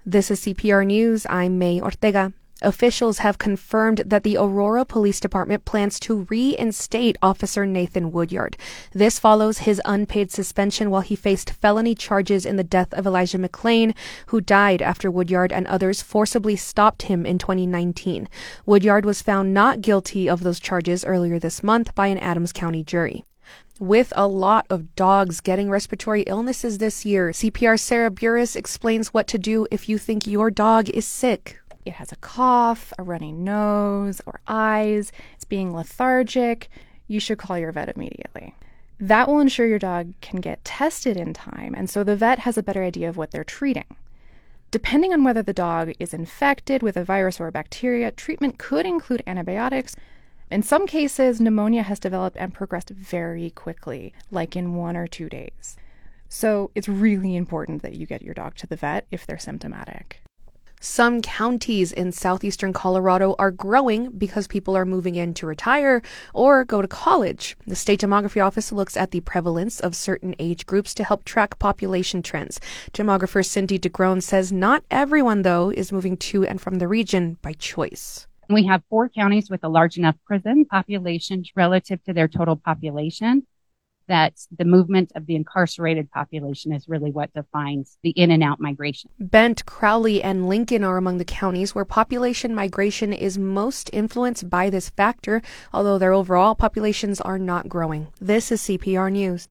This is CPR News. I'm May Ortega. Officials have confirmed that the Aurora Police Department plans to reinstate Officer Nathan Woodyard. This follows his unpaid suspension while he faced felony charges in the death of Elijah McClain, who died after Woodyard and others forcibly stopped him in 2019. Woodyard was found not guilty of those charges earlier this month by an Adams County jury. With a lot of dogs getting respiratory illnesses this year, CPR's Sarah Burris explains what to do if you think your dog is sick. It has a cough, a runny nose, or eyes, it's being lethargic, you should call your vet immediately. That will ensure your dog can get tested in time, and so the vet has a better idea of what they're treating. Depending on whether the dog is infected with a virus or a bacteria, treatment could include antibiotics. In some cases, pneumonia has developed and progressed very quickly, like in 1 or 2 days. So it's really important that you get your dog to the vet if they're symptomatic. Some counties in southeastern Colorado are growing because people are moving in to retire or go to college. The State Demography Office looks at the prevalence of certain age groups to help track population trends. Demographer Cindy DeGrone says not everyone, though, is moving to and from the region by choice. We have 4 counties with a large enough prison population relative to their total population that the movement of the incarcerated population is really what defines the in and out migration. Bent, Crowley, and Lincoln are among the counties where population migration is most influenced by this factor, although their overall populations are not growing. This is CPR News.